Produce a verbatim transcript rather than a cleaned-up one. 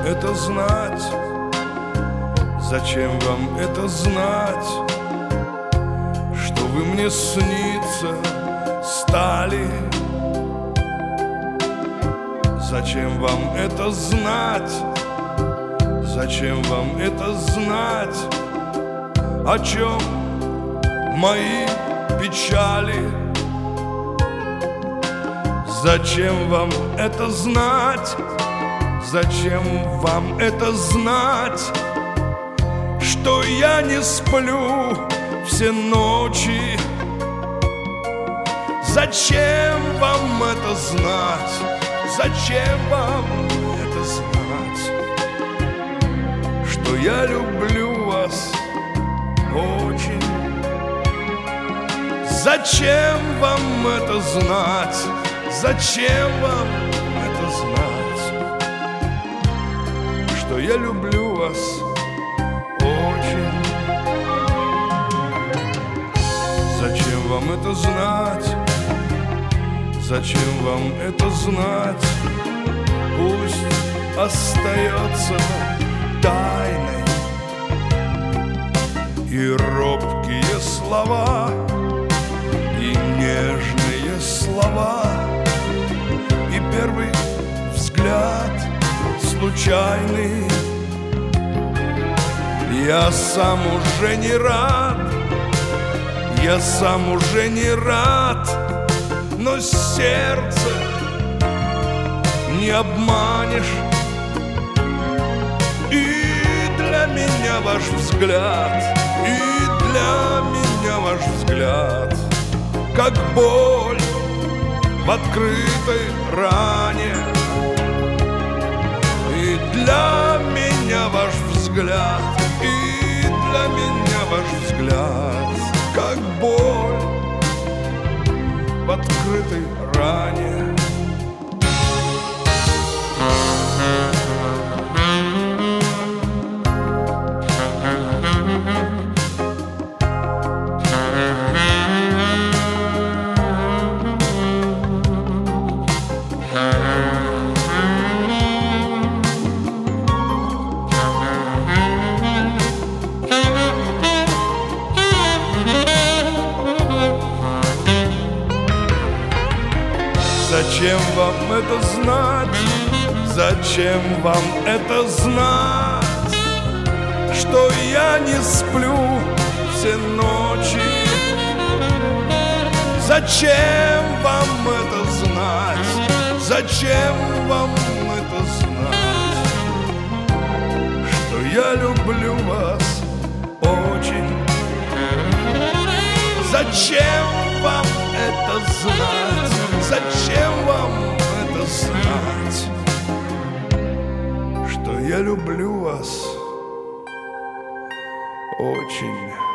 это знать? Зачем вам это знать? Что вы мне сниться стали? Зачем вам это знать? Зачем вам это знать? О чем мои печали? Зачем вам это знать? Зачем вам это знать? Что я не сплю все ночи? Зачем вам это знать? Зачем вам это знать? Что я люблю вас очень. Зачем вам это знать? Зачем вам это знать? Что я люблю вас очень. Зачем вам это знать? Зачем вам это знать? Пусть остается тайной и робкие слова, и нежные слова, и первый взгляд случайный. Я сам уже не рад, я сам уже не рад, но сердце не обманешь. И для меня ваш взгляд, и для меня ваш взгляд, как боль в открытой ране. И для меня ваш взгляд, и для меня ваш взгляд, как боль в открытой ране. Зачем вам это знать? Зачем вам это знать? Что я не сплю все ночи? Зачем вам это знать? Зачем вам это знать? Что я люблю вас очень. Зачем вам это знать? Зачем вам это знать? Что я люблю вас очень.